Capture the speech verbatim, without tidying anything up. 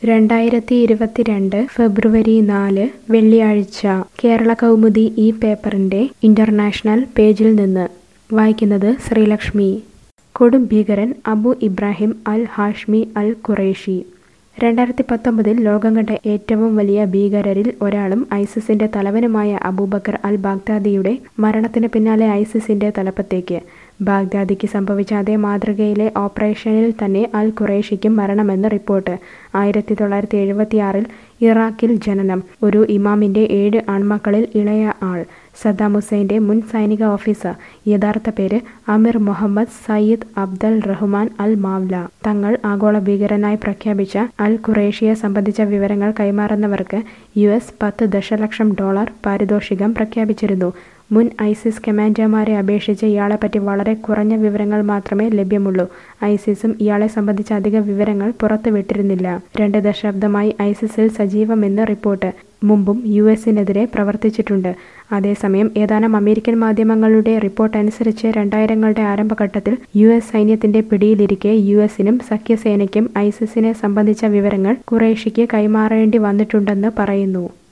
രണ്ടായിരത്തി ഇരുപത്തിരണ്ട് ഫെബ്രുവരി നാല് വെള്ളിയാഴ്ച കേരള കൗമുദി ഈ പേപ്പറിന്റെ ഇന്റർനാഷണൽ പേജിൽ നിന്ന് വായിക്കുന്നത് ശ്രീലക്ഷ്മി. കൊടും ഭീകരൻ അബു ഇബ്രാഹിം അൽ ഹാഷ്മി അൽ ഖുറൈഷി. രണ്ടായിരത്തി പത്തൊമ്പതിൽ ലോകം കണ്ട ഏറ്റവും വലിയ ഭീകരരിൽ ഒരാളും ഐസിസിന്റെ തലവനുമായ അബൂബക്കർ അൽ ബാഗ്ദാദിയുടെ മരണത്തിന് പിന്നാലെ ഐസിസിന്റെ തലപ്പത്തേക്ക്. ബാഗ്ദാദിക്ക് സംഭവിച്ച അതേ മാതൃകയിലെ ഓപ്പറേഷനിൽ തന്നെ അൽ ഖുറൈഷിക്കും മരണമെന്ന് റിപ്പോർട്ട്. ആയിരത്തി തൊള്ളായിരത്തി എഴുപത്തിയാറിൽ ഇറാഖിൽ ജനനം. ഒരു ഇമാമിന്റെ ഏഴ് ആൺമക്കളിൽ ഇളയ ആൾ. സദ്ദാം ഹുസൈന്റെ മുൻ സൈനിക ഓഫീസർ. യഥാർത്ഥ പേര് Amir Muhammad Sayyid Abdal Rahman al Mawla. തങ്ങൾ ആഗോള ഭീകരനായി പ്രഖ്യാപിച്ച അൽ ഖുറൈഷിയെ സംബന്ധിച്ച വിവരങ്ങൾ കൈമാറുന്നവർക്ക് യു എസ് പത്ത് ദശലക്ഷം ഡോളർ പാരിതോഷികം പ്രഖ്യാപിച്ചിരുന്നു. മുൻ ഐസിസ് കമാൻഡർമാരെ അപേക്ഷിച്ച് ഇയാളെപ്പറ്റി വളരെ കുറഞ്ഞ വിവരങ്ങൾ മാത്രമേ ലഭ്യമുള്ളൂ. ഐസിസും ഇയാളെ സംബന്ധിച്ച അധിക വിവരങ്ങൾ പുറത്തുവിട്ടിരുന്നില്ല. രണ്ട് ദശാബ്ദമായി ഐസിസിൽ സജീവമെന്ന് റിപ്പോർട്ട്. മുമ്പും യു എസിനെതിരെ പ്രവർത്തിച്ചിട്ടുണ്ട്. അതേസമയം ഏതാനും അമേരിക്കൻ മാധ്യമങ്ങളുടെ റിപ്പോർട്ടനുസരിച്ച് രണ്ടായിരങ്ങളുടെ ആരംഭഘട്ടത്തിൽ യു എസ് സൈന്യത്തിന്റെ പിടിയിലിരിക്കെ യു എസിനും സഖ്യസേനയ്ക്കും ഐസിസിനെ സംബന്ധിച്ച വിവരങ്ങൾ ഖുറൈഷിക്ക് കൈമാറേണ്ടി വന്നിട്ടുണ്ടെന്ന് പറയുന്നു.